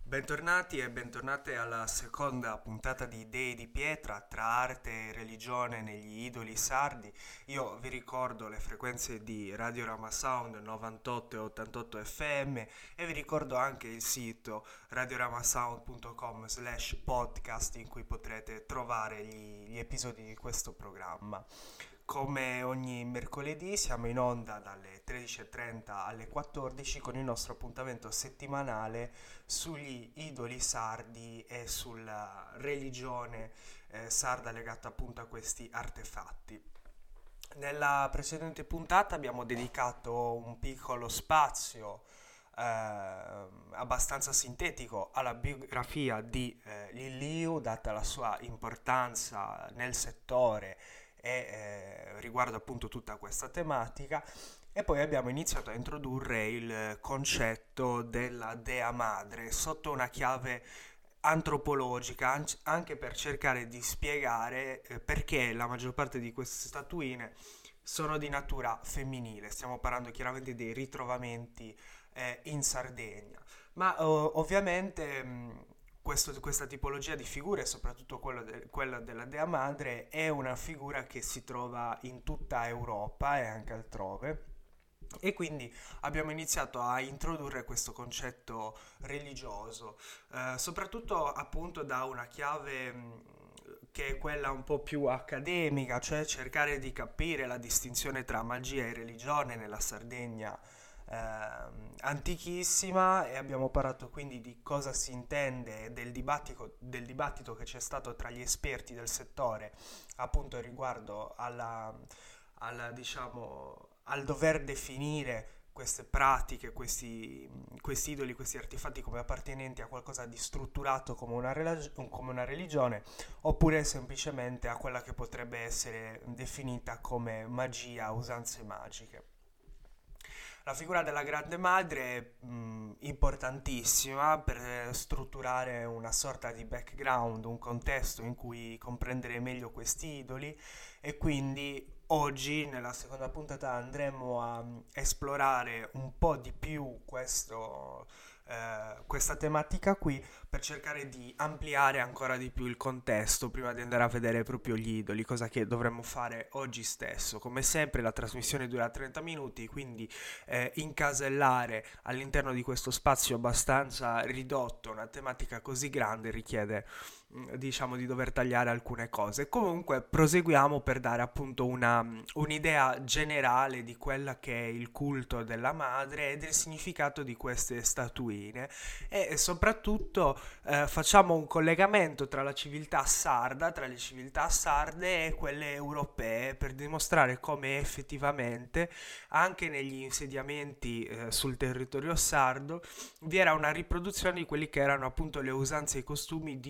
Bentornati e bentornate alla seconda puntata di Dei di Pietra tra arte e religione negli idoli sardi. Io vi ricordo le frequenze di Radio Rama Sound 98 e 88 FM e vi ricordo anche il sito radioramasound.com/podcast in cui potrete trovare gli episodi di questo programma. Come ogni mercoledì siamo in onda dalle 13.30 alle 14 con il nostro appuntamento settimanale sugli idoli sardi e sulla religione sarda legata appunto a questi artefatti. Nella precedente puntata abbiamo dedicato un piccolo spazio abbastanza sintetico alla biografia di Liliu, data la sua importanza nel settore e riguardo appunto tutta questa tematica. E poi abbiamo iniziato a introdurre il concetto della dea madre sotto una chiave antropologica, anche per cercare di spiegare perché la maggior parte di queste statuine sono di natura femminile. Stiamo parlando chiaramente dei ritrovamenti in Sardegna, ma ovviamente questa tipologia di figure, soprattutto quella della Dea Madre, è una figura che si trova in tutta Europa e anche altrove. E quindi abbiamo iniziato a introdurre questo concetto religioso, soprattutto appunto da una chiave che è quella un po' più accademica, cioè cercare di capire la distinzione tra magia e religione nella Sardegna antichissima, e abbiamo parlato quindi di cosa si intende del dibattito che c'è stato tra gli esperti del settore appunto riguardo diciamo, al dover definire queste pratiche, questi idoli, questi artefatti come appartenenti a qualcosa di strutturato come come una religione, oppure semplicemente a quella che potrebbe essere definita come magia, usanze magiche. La figura della Grande Madre è importantissima per strutturare una sorta di background, un contesto in cui comprendere meglio questi idoli, e quindi oggi nella seconda puntata andremo a esplorare un po' di più questa tematica qui, per cercare di ampliare ancora di più il contesto prima di andare a vedere proprio gli idoli, cosa che dovremmo fare oggi stesso. Come sempre la trasmissione dura 30 minuti, quindi incasellare all'interno di questo spazio abbastanza ridotto una tematica così grande richiede diciamo di dover tagliare alcune cose. Comunque proseguiamo per dare appunto un'idea generale di quella che è il culto della madre e del significato di queste statuine, e soprattutto facciamo un collegamento tra la civiltà sarda, tra le civiltà sarde e quelle europee, per dimostrare come effettivamente anche negli insediamenti sul territorio sardo vi era una riproduzione di quelli che erano appunto le usanze e i costumi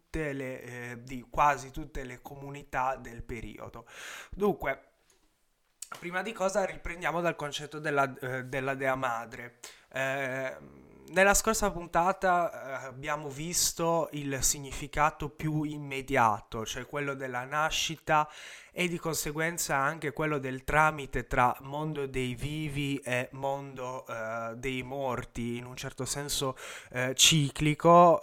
di quasi tutte le comunità del periodo. Dunque, prima di cosa riprendiamo dal concetto della Dea Madre. Nella scorsa puntata abbiamo visto il significato più immediato, cioè quello della nascita e di conseguenza anche quello del tramite tra mondo dei vivi e mondo dei morti, in un certo senso ciclico,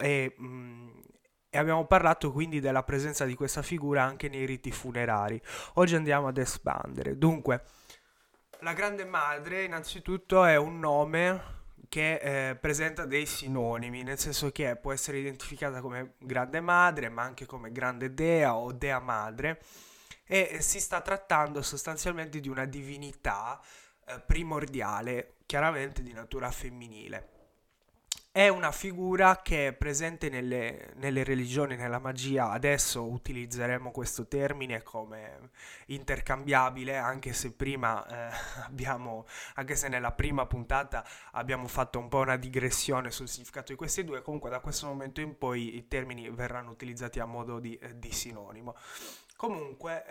e abbiamo parlato quindi della presenza di questa figura anche nei riti funerari. Oggi andiamo ad espandere. Dunque, la Grande Madre innanzitutto è un nome che presenta dei sinonimi, nel senso che può essere identificata come Grande Madre, ma anche come Grande Dea o Dea Madre, e si sta trattando sostanzialmente di una divinità primordiale, chiaramente di natura femminile. È una figura che è presente nelle religioni, nella magia. Adesso utilizzeremo questo termine come intercambiabile, anche se prima anche se nella prima puntata abbiamo fatto un po' una digressione sul significato di questi due. Comunque da questo momento in poi i termini verranno utilizzati a modo di sinonimo. Comunque,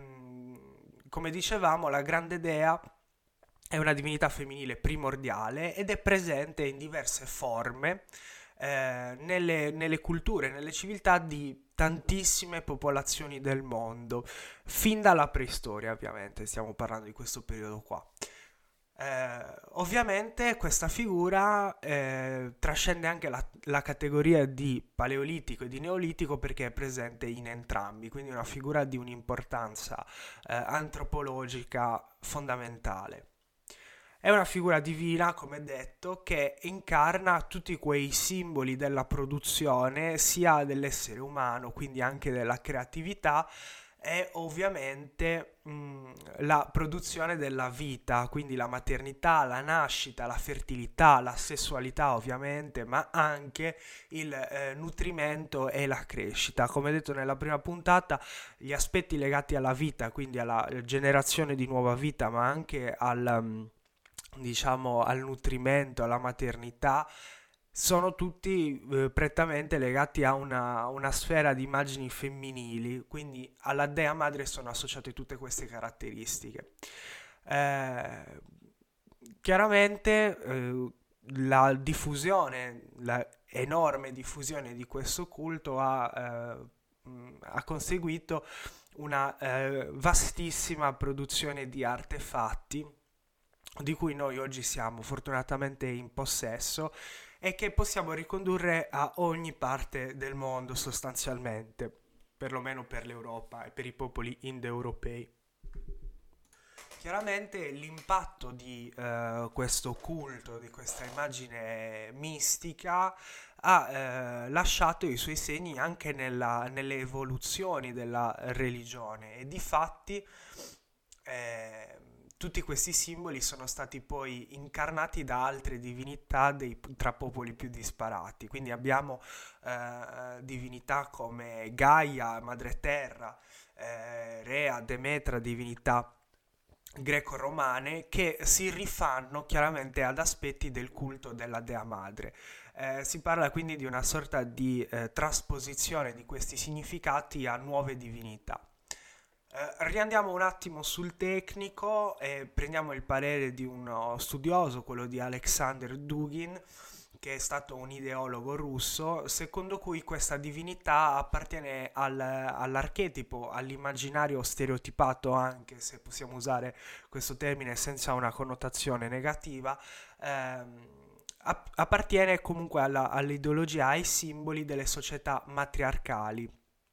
come dicevamo, la Grande Dea è una divinità femminile primordiale ed è presente in diverse forme nelle culture, nelle civiltà di tantissime popolazioni del mondo, fin dalla preistoria ovviamente, stiamo parlando di questo periodo qua. Ovviamente questa figura trascende anche la categoria di paleolitico e di neolitico perché è presente in entrambi, quindi è una figura di un'importanza antropologica fondamentale. È una figura divina, come detto, che incarna tutti quei simboli della produzione, sia dell'essere umano, quindi anche della creatività, e ovviamente la produzione della vita, quindi la maternità, la nascita, la fertilità, la sessualità ovviamente, ma anche il nutrimento e la crescita. Come detto nella prima puntata, gli aspetti legati alla vita, quindi alla generazione di nuova vita, ma anche diciamo, al nutrimento, alla maternità, sono tutti prettamente legati a una sfera di immagini femminili, quindi alla dea madre sono associate tutte queste caratteristiche. Eh, Chiaramente la diffusione, la enorme diffusione di questo culto ha conseguito una vastissima produzione di artefatti di cui noi oggi siamo fortunatamente in possesso e che possiamo ricondurre a ogni parte del mondo sostanzialmente, perlomeno per l'Europa e per i popoli indoeuropei. Chiaramente l'impatto di questo culto, di questa immagine mistica, ha lasciato i suoi segni anche nelle evoluzioni della religione e difatti eh, tutti questi simboli sono stati poi incarnati da altre divinità tra popoli più disparati. Quindi abbiamo divinità come Gaia, Madre Terra, Rea, Demetra, divinità greco-romane che si rifanno chiaramente ad aspetti del culto della Dea Madre. Si parla quindi di una sorta di trasposizione di questi significati a nuove divinità. Riandiamo un attimo sul tecnico e prendiamo il parere di uno studioso, quello di Alexander Dugin, che è stato un ideologo russo, secondo cui questa divinità appartiene all'archetipo, all'immaginario stereotipato, anche se possiamo usare questo termine senza una connotazione negativa, appartiene comunque all'ideologia, ai simboli delle società matriarcali.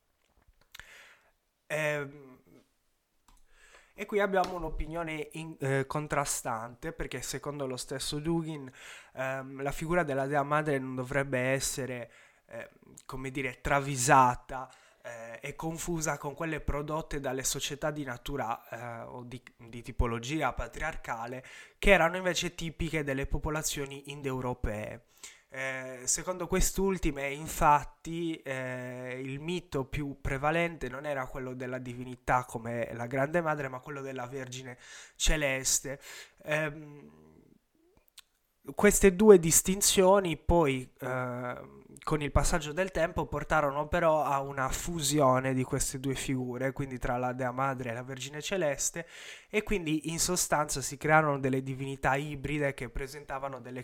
Ehm, E qui abbiamo un'opinione contrastante perché secondo lo stesso Dugin la figura della Dea Madre non dovrebbe essere, come dire, travisata e confusa con quelle prodotte dalle società di natura o di tipologia patriarcale che erano invece tipiche delle popolazioni indoeuropee. Secondo quest'ultime, infatti, il mito più prevalente non era quello della divinità come la Grande Madre, ma quello della Vergine Celeste. Ehm, Queste due distinzioni poi con il passaggio del tempo portarono però a una fusione di queste due figure, quindi tra la Dea Madre e la Vergine Celeste, e quindi in sostanza si crearono delle divinità ibride che presentavano delle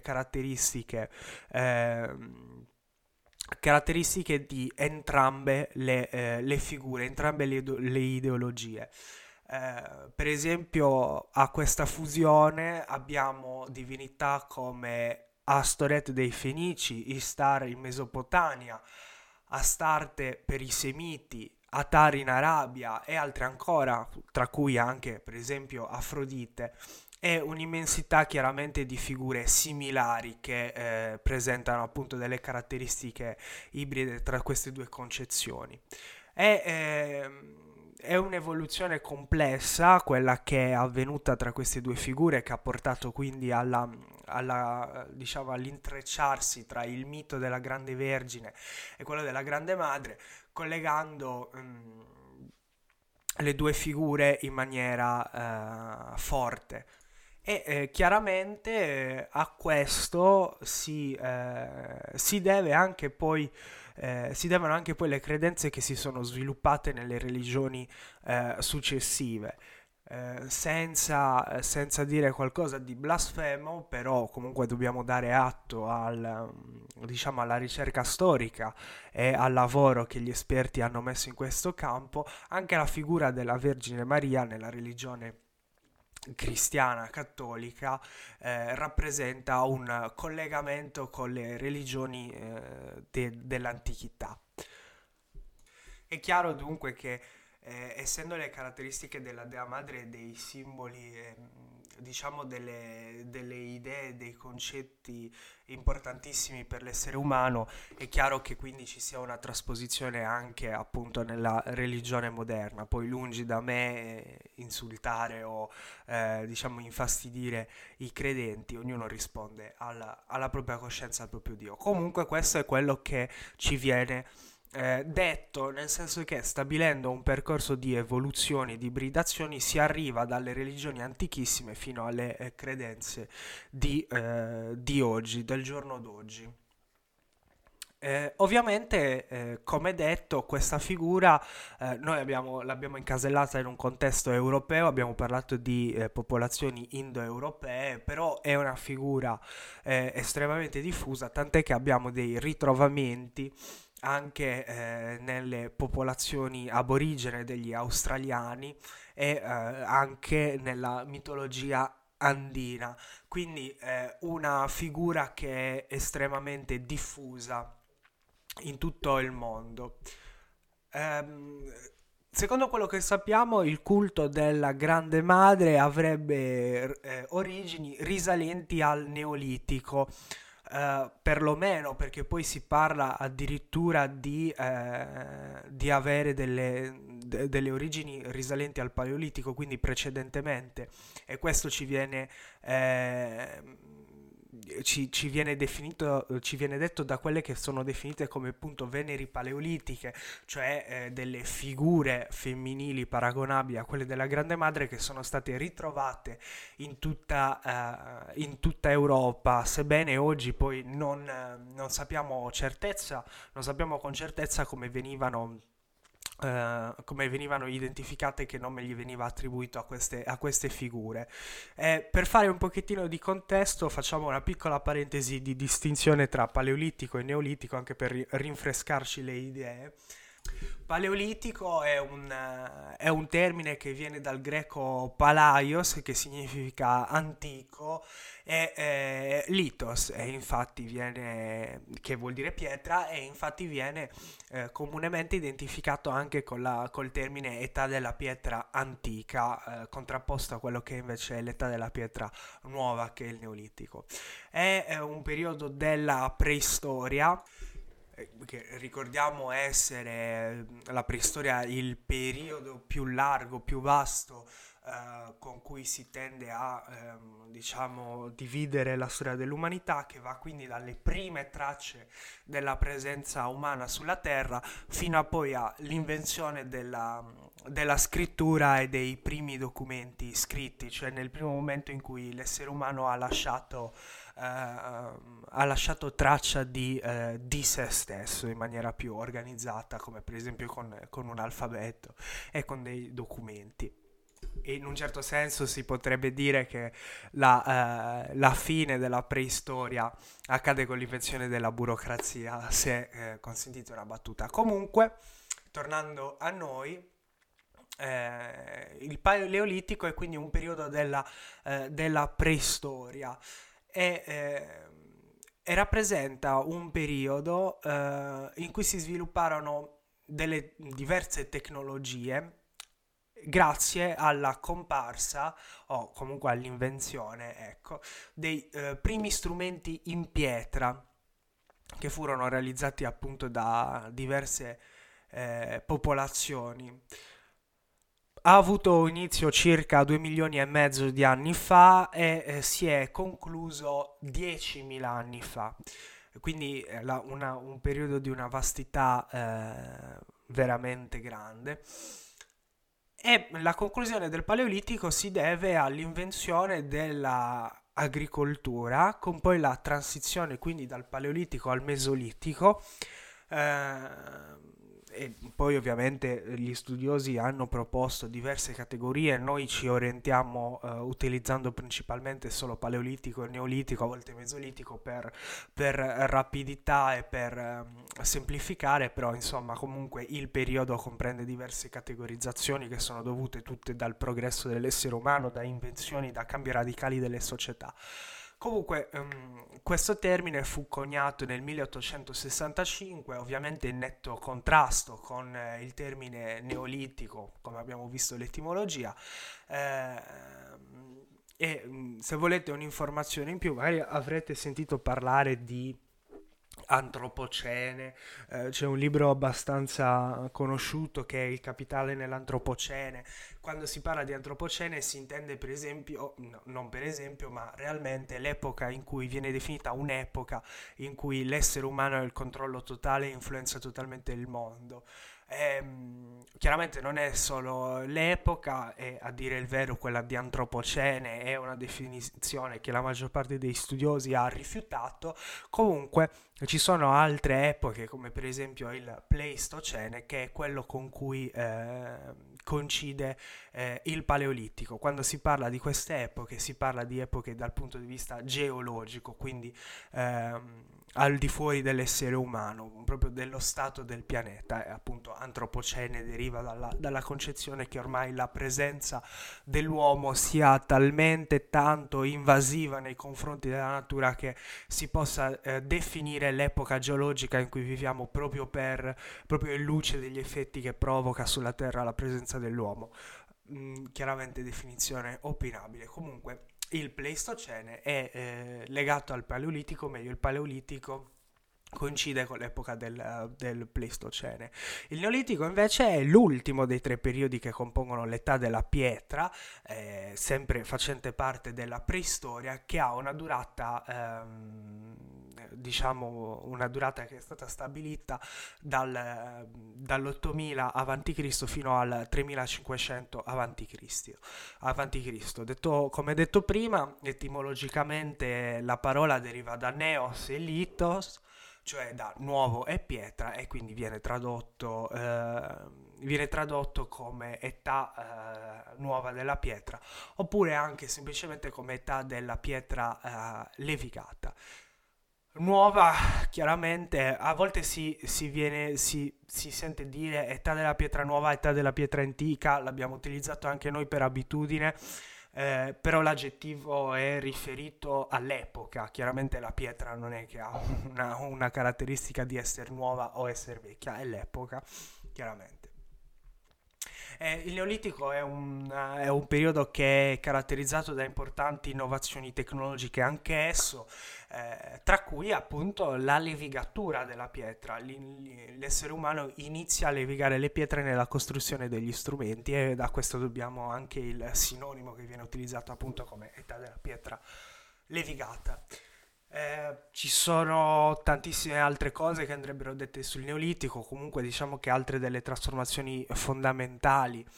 caratteristiche di entrambe le figure, entrambe le ideologie. Per esempio, a questa fusione abbiamo divinità come Astoret dei Fenici, Istar in Mesopotamia, Astarte per i Semiti, Atari in Arabia e altre ancora, tra cui anche per esempio Afrodite, e un'immensità chiaramente di figure similari che presentano appunto delle caratteristiche ibride tra queste due concezioni. È, è un'evoluzione complessa quella che è avvenuta tra queste due figure che ha portato quindi diciamo, all'intrecciarsi tra il mito della Grande Vergine e quello della Grande Madre, collegando le due figure in maniera forte. E chiaramente a questo si deve anche poi si devono anche poi le credenze che si sono sviluppate nelle religioni successive. Senza dire qualcosa di blasfemo, però comunque dobbiamo dare atto diciamo, alla ricerca storica e al lavoro che gli esperti hanno messo in questo campo. Anche la figura della Vergine Maria nella religione cristiana cattolica rappresenta un collegamento con le religioni dell'antichità. È chiaro dunque che essendo le caratteristiche della Dea Madre dei simboli, diciamo delle idee, dei concetti importantissimi per l'essere umano, è chiaro che quindi ci sia una trasposizione anche appunto nella religione moderna. Poi lungi da me insultare o diciamo infastidire i credenti, ognuno risponde alla propria coscienza, al proprio Dio. Comunque questo è quello che ci viene detto, nel senso che stabilendo un percorso di evoluzioni, di ibridazioni, si arriva dalle religioni antichissime fino alle credenze di oggi, del giorno d'oggi. Ovviamente, come detto, questa figura l'abbiamo incasellata in un contesto europeo, abbiamo parlato di popolazioni indoeuropee, però è una figura estremamente diffusa, tant'è che abbiamo dei ritrovamenti anche nelle popolazioni aborigene degli australiani e anche nella mitologia andina, quindi una figura che è estremamente diffusa in tutto il mondo. Ehm, Secondo quello che sappiamo, il culto della Grande Madre avrebbe origini risalenti al Neolitico, perlomeno perché poi si parla addirittura di avere delle origini risalenti al Paleolitico, quindi precedentemente, e questo ci viene definito, ci viene detto da quelle che sono definite come appunto veneri paleolitiche, cioè delle figure femminili paragonabili a quelle della Grande Madre che sono state ritrovate in tutta Europa, sebbene oggi poi non sappiamo certezza, non sappiamo con certezza come venivano identificate, che nome gli veniva attribuito a queste figure. Per fare un pochettino di contesto facciamo una piccola parentesi di distinzione tra paleolitico e neolitico, anche per rinfrescarci le idee. Paleolitico è un termine che viene dal greco palaios, che significa antico, e litos, che vuol dire pietra, e infatti viene comunemente identificato anche col termine età della pietra antica, contrapposto a quello che invece è l'età della pietra nuova, che è il neolitico. È un periodo della preistoria, che ricordiamo essere la preistoria il periodo più largo, più vasto con cui si tende a diciamo dividere la storia dell'umanità, che va quindi dalle prime tracce della presenza umana sulla Terra fino a poi all'invenzione della scrittura e dei primi documenti scritti, cioè nel primo momento in cui l'essere umano ha lasciato traccia di se stesso in maniera più organizzata, come per esempio con un alfabeto e con dei documenti. E in un certo senso si potrebbe dire che la fine della preistoria accade con l'invenzione della burocrazia, se consentite una battuta. Comunque, tornando a noi, il Paleolitico è quindi un periodo della preistoria e rappresenta un periodo in cui si svilupparono delle diverse tecnologie grazie alla comparsa o comunque all'invenzione, ecco, dei primi strumenti in pietra che furono realizzati appunto da diverse popolazioni. Ha avuto inizio circa 2 milioni e mezzo di anni fa e si è concluso 10.000 anni fa. Quindi un periodo di una vastità veramente grande. E la conclusione del Paleolitico si deve all'invenzione dell'agricoltura, con poi la transizione quindi dal Paleolitico al Mesolitico, eh, e poi ovviamente gli studiosi hanno proposto diverse categorie, noi ci orientiamo utilizzando principalmente solo paleolitico e neolitico, a volte mesolitico per rapidità e per semplificare, però insomma comunque il periodo comprende diverse categorizzazioni che sono dovute tutte dal progresso dell'essere umano, da invenzioni, da cambi radicali delle società. Comunque, questo termine fu coniato nel 1865, ovviamente in netto contrasto con il termine neolitico, come abbiamo visto l'etimologia. Se volete un'informazione in più, magari avrete sentito parlare di Antropocene, c'è un libro abbastanza conosciuto che è Il capitale nell'Antropocene. Quando si parla di Antropocene si intende per esempio, no, non per esempio, ma realmente l'epoca in cui viene definita un'epoca in cui l'essere umano ha il controllo totale e influenza totalmente il mondo. Chiaramente non è solo l'epoca, e a dire il vero quella di Antropocene è una definizione che la maggior parte dei studiosi ha rifiutato. Comunque ci sono altre epoche, come per esempio il Pleistocene, che è quello con cui coincide il Paleolitico. Quando si parla di queste epoche, si parla di epoche dal punto di vista geologico, quindi al di fuori dell'essere umano, proprio dello stato del pianeta. E appunto Antropocene deriva dalla concezione che ormai la presenza dell'uomo sia talmente tanto invasiva nei confronti della natura che si possa definire l'epoca geologica in cui viviamo proprio in luce degli effetti che provoca sulla Terra la presenza dell'uomo. Chiaramente definizione opinabile. Comunque il Pleistocene è legato al Paleolitico, meglio il Paleolitico coincide con l'epoca del Pleistocene. Il Neolitico invece è l'ultimo dei tre periodi che compongono l'età della pietra, sempre facente parte della preistoria, che ha una durata, diciamo, una durata che è stata stabilita dall'8000 a.C. fino al 3500 a.C. Come detto prima, etimologicamente la parola deriva da neos e litos, cioè da nuovo e pietra, e quindi viene tradotto come età nuova della pietra, oppure anche semplicemente come età della pietra levigata. Nuova, chiaramente, a volte si sente dire età della pietra nuova, età della pietra antica, l'abbiamo utilizzato anche noi per abitudine, però l'aggettivo è riferito all'epoca. Chiaramente la pietra non è che ha una caratteristica di essere nuova o essere vecchia, è l'epoca, chiaramente. Il Neolitico è un periodo che è caratterizzato da importanti innovazioni tecnologiche, anche esso, tra cui appunto la levigatura della pietra. L'essere umano inizia a levigare le pietre nella costruzione degli strumenti, e da questo dobbiamo anche il sinonimo che viene utilizzato appunto come età della pietra levigata. Ci sono tantissime altre cose che andrebbero dette sul Neolitico. Comunque diciamo che altre delle trasformazioni fondamentali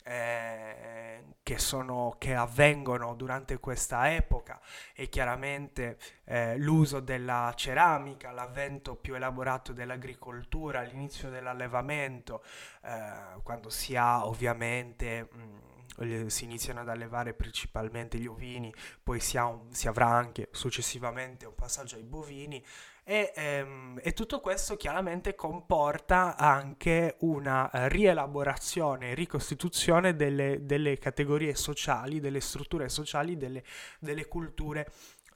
che avvengono durante questa epoca è chiaramente l'uso della ceramica, l'avvento più elaborato dell'agricoltura, l'inizio dell'allevamento, quando si ha ovviamente si iniziano ad allevare principalmente gli ovini, poi si avrà anche successivamente un passaggio ai bovini, e tutto questo chiaramente comporta anche una rielaborazione e ricostituzione delle categorie sociali, delle strutture sociali, delle culture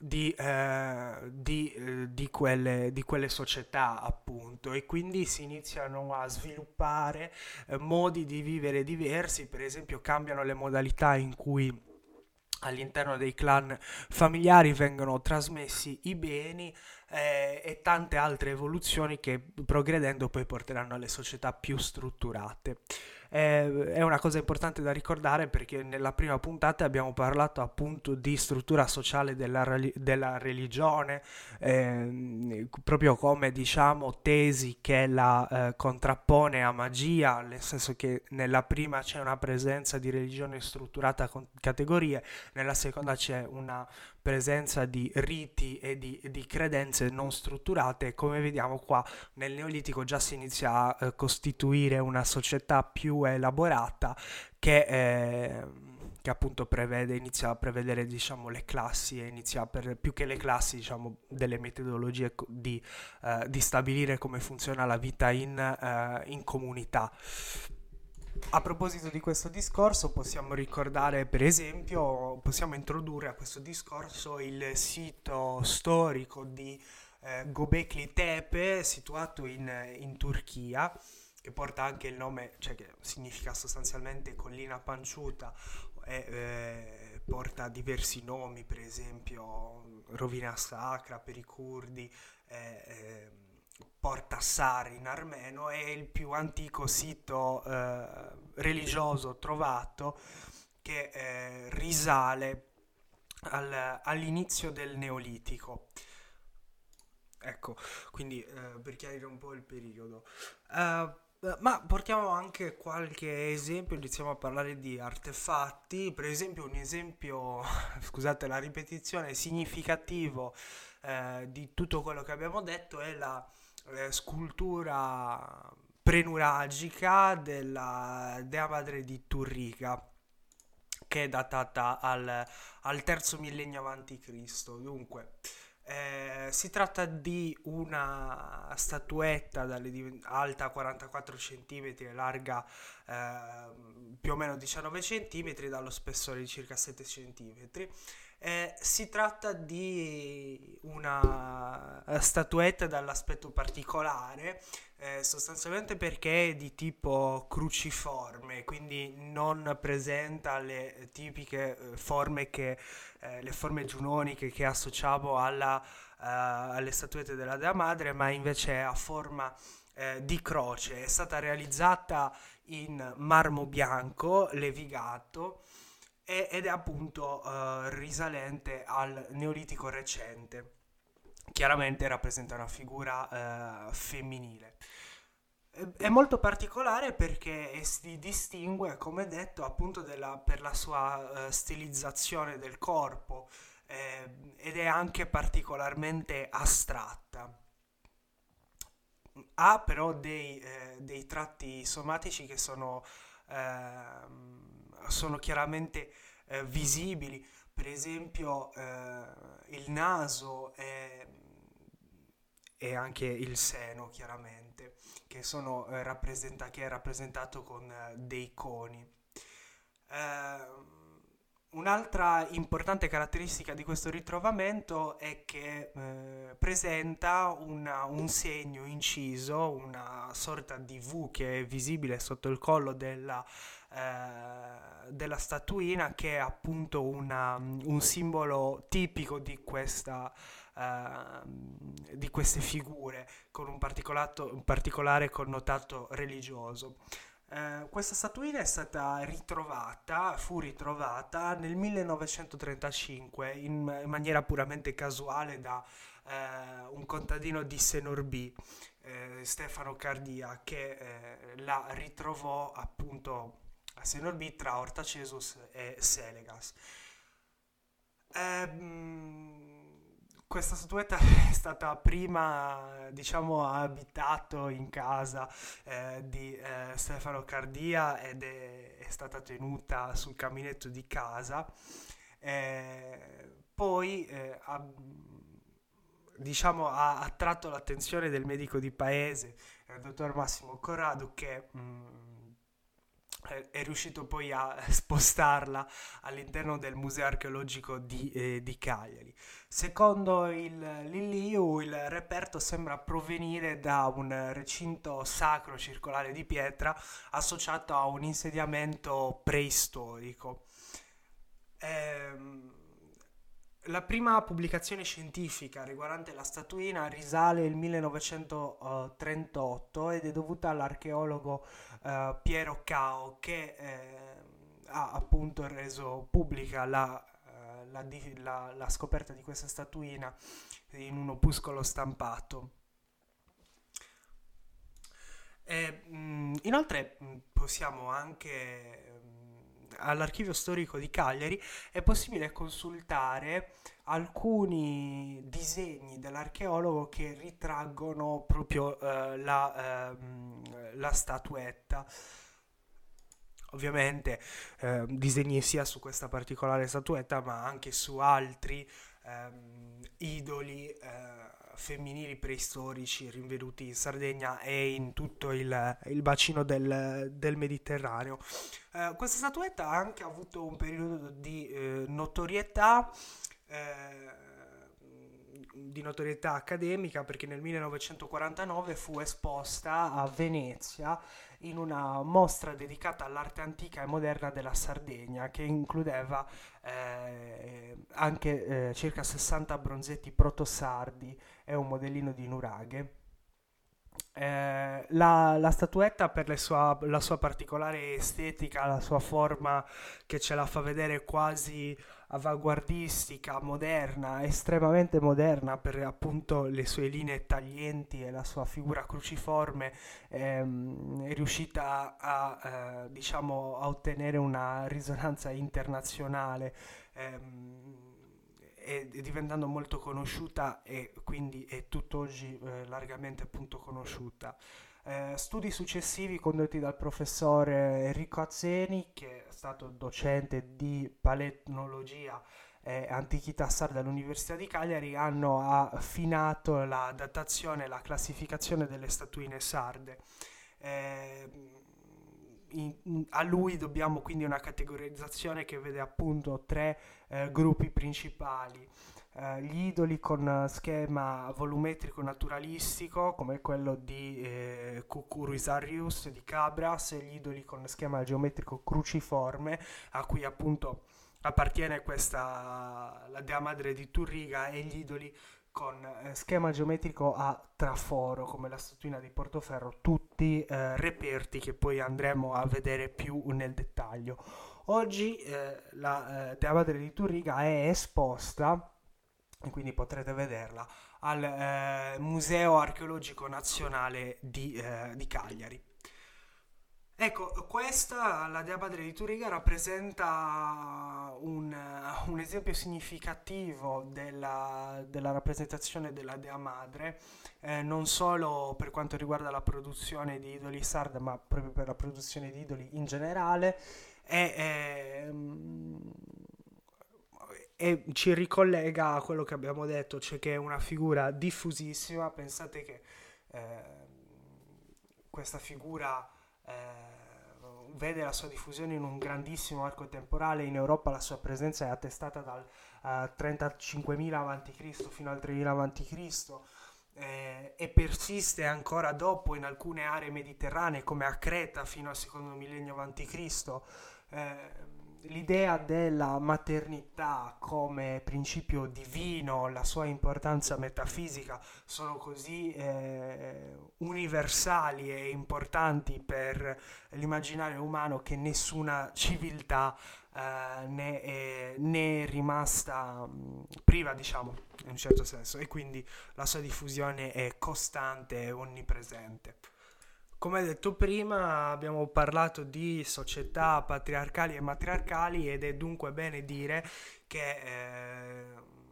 di quelle società, appunto, e quindi si iniziano a sviluppare modi di vivere diversi. Per esempio cambiano le modalità in cui all'interno dei clan familiari vengono trasmessi i beni, e tante altre evoluzioni che progredendo poi porteranno alle società più strutturate. È una cosa importante da ricordare, perché nella prima puntata abbiamo parlato appunto di struttura sociale della religione, proprio come diciamo tesi che la contrappone a magia, nel senso che nella prima c'è una presenza di religione strutturata con categorie, nella seconda c'è una presenza di riti e di credenze conoscenze non strutturate. Come vediamo qua nel Neolitico già si inizia a costituire una società più elaborata che appunto inizia a prevedere, diciamo, le classi, e inizia più che le classi, diciamo, delle metodologie di stabilire come funziona la vita in comunità. A proposito di questo discorso, possiamo ricordare, per esempio, possiamo introdurre a questo discorso il sito storico di Göbekli Tepe, situato in Turchia, che porta anche il nome, cioè che significa sostanzialmente collina panciuta, e porta diversi nomi, per esempio rovina sacra per i curdi, Porta Sar in armeno. È il più antico sito religioso trovato, che risale all'inizio del Neolitico. Ecco, quindi per chiarire un po' il periodo. Ma portiamo anche qualche esempio, iniziamo a parlare di artefatti. Per esempio, un esempio, scusate la ripetizione, significativo di tutto quello che abbiamo detto è la scultura prenuragica della Dea Madre di Turriga, che è datata al terzo millennio avanti Cristo. Dunque, si tratta di una statuetta alta 44 cm e larga più o meno 19 cm, dallo spessore di circa 7 cm. Si tratta di una statuetta dall'aspetto particolare, sostanzialmente perché è di tipo cruciforme, quindi non presenta le tipiche forme le forme giunoniche che associamo alle statuette della Dea Madre, ma invece a forma di croce. È stata realizzata in marmo bianco levigato ed è appunto risalente al Neolitico recente. Chiaramente rappresenta una figura femminile. È molto particolare perché si distingue, come detto, appunto per la sua stilizzazione del corpo, ed è anche particolarmente astratta. Ha però dei tratti somatici che sono chiaramente visibili. Per esempio il naso e anche il seno, chiaramente, che è rappresentato con dei coni. Un'altra importante caratteristica di questo ritrovamento è che presenta un segno inciso, una sorta di V che è visibile sotto il collo della statuina, che è appunto un simbolo tipico di queste figure, con un particolare connotato religioso. Questa statuina fu ritrovata nel 1935 in maniera puramente casuale da un contadino di Senorbì, Stefano Cardia, che la ritrovò appunto a Senorbì tra Ortacesus e Selegas. Questa statuetta è stata prima, diciamo, abitato in casa di Stefano Cardia, ed è stata tenuta sul caminetto di casa. Poi diciamo, ha attratto l'attenzione del medico di paese, il dottor Massimo Corrado, che è riuscito poi a spostarla all'interno del Museo Archeologico di Cagliari. Secondo l'ILIU, il reperto sembra provenire da un recinto sacro circolare di pietra associato a un insediamento preistorico. La prima pubblicazione scientifica riguardante la statuina risale al 1938 ed è dovuta all'archeologo Piero Cao, che ha appunto reso pubblica la scoperta di questa statuina in un opuscolo stampato. Inoltre possiamo anche all'Archivio Storico di Cagliari è possibile consultare alcuni disegni dell'archeologo che ritraggono proprio la statuetta. Ovviamente disegni sia su questa particolare statuetta ma anche su altri idoli femminili preistorici rinvenuti in Sardegna e in tutto il bacino del Mediterraneo. Questa statuetta ha anche avuto un periodo eh, di notorietà accademica, perché nel 1949 fu esposta a Venezia in una mostra dedicata all'arte antica e moderna della Sardegna, che includeva anche circa 60 bronzetti protosardi e un modellino di nuraghe. La statuetta, per la sua particolare estetica, la sua forma che ce la fa vedere quasi avanguardistica, moderna, estremamente moderna per appunto le sue linee taglienti e la sua figura cruciforme, è riuscita diciamo, a ottenere una risonanza internazionale, e diventando molto conosciuta e quindi è tutt'oggi largamente appunto conosciuta. Studi successivi condotti dal professore Enrico Azzeni, che è stato docente di paletnologia e antichità sarda all'Università di Cagliari, hanno affinato la datazione e la classificazione delle statuine sarde. Eh, a lui dobbiamo quindi una categorizzazione che vede appunto tre gruppi principali: gli idoli con schema volumetrico naturalistico, come quello di Cucuruisarius di Cabras, e gli idoli con schema geometrico cruciforme, a cui appunto appartiene la Dea Madre di Turriga, e gli idoli con schema geometrico a traforo, come la statuina di Portoferro, tutti reperti che poi andremo a vedere più nel dettaglio. Oggi la Dea Madre di Turriga è esposta, e quindi potrete vederla, al Museo Archeologico Nazionale di Cagliari. Ecco, questa, la Dea Madre di Turriga, rappresenta un esempio significativo della rappresentazione della Dea Madre, non solo per quanto riguarda la produzione di idoli sarde, ma proprio per la produzione di idoli in generale, e ci ricollega a quello che abbiamo detto, cioè che è una figura diffusissima. Pensate che questa figura vede la sua diffusione in un grandissimo arco temporale. In Europa la sua presenza è attestata dal 35.000 a.C. fino al 3.000 a.C. E persiste ancora dopo in alcune aree mediterranee, come a Creta, fino al secondo millennio a.C. L'idea della maternità come principio divino, la sua importanza metafisica sono così universali e importanti per l'immaginario umano, che nessuna civiltà ne è rimasta priva, diciamo, in un certo senso, e quindi la sua diffusione è costante e onnipresente. Come detto prima, abbiamo parlato di società patriarcali e matriarcali, ed è dunque bene dire che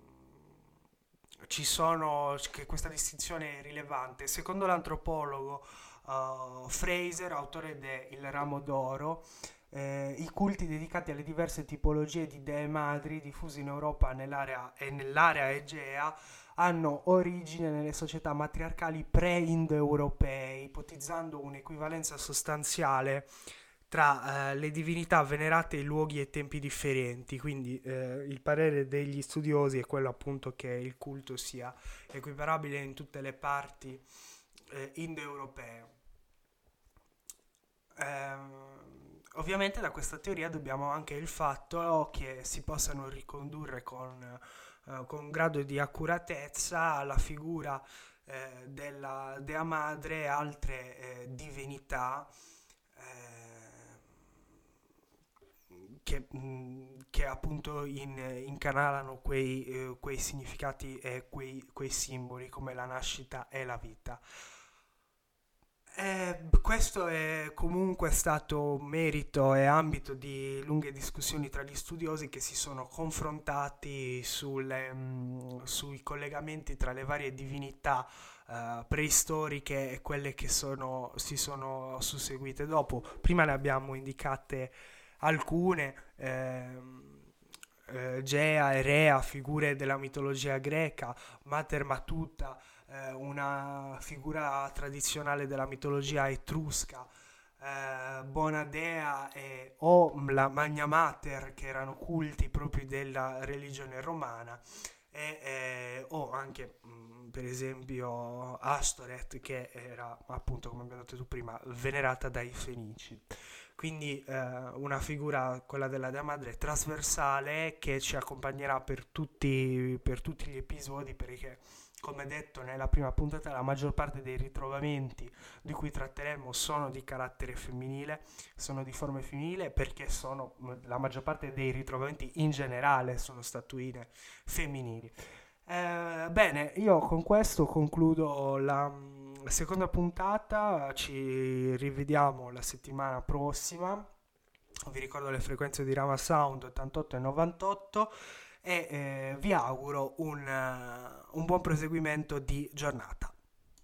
che questa distinzione è rilevante. Secondo l'antropologo Fraser, autore de Il ramo d'oro, i culti dedicati alle diverse tipologie di dee madri diffuse in Europa e nell'area egea hanno origine nelle società matriarcali pre-indoeuropee, ipotizzando un'equivalenza sostanziale tra le divinità venerate in luoghi e tempi differenti. Quindi il parere degli studiosi è quello appunto che il culto sia equiparabile in tutte le parti indoeuropee. Ovviamente da questa teoria dobbiamo anche il fatto che si possano ricondurre con un grado di accuratezza alla figura della Dea Madre e altre divinità che appunto incanalano quei significati e quei simboli, come la nascita e la vita. questo è comunque stato merito e ambito di lunghe discussioni tra gli studiosi che si sono confrontati sui collegamenti tra le varie divinità preistoriche e quelle che si sono susseguite dopo. Prima ne abbiamo indicate alcune. Gea e Rea, figure della mitologia greca, Mater Matuta, una figura tradizionale della mitologia etrusca, Bonadea o la Magna Mater, che erano culti proprio della religione romana, o anche per esempio Ashtoreth, che era appunto, come abbiamo detto tu prima, venerata dai Fenici. Quindi una figura, quella della Dea Madre, trasversale, che ci accompagnerà per tutti gli episodi, perché come detto nella prima puntata la maggior parte dei ritrovamenti di cui tratteremo sono di carattere femminile, sono di forma femminile, perché la maggior parte dei ritrovamenti in generale sono statuine femminili. Bene, io con questo concludo la seconda puntata, ci rivediamo la settimana prossima. Vi ricordo le frequenze di Rama Sound 88 e 98 e vi auguro un buon proseguimento di giornata.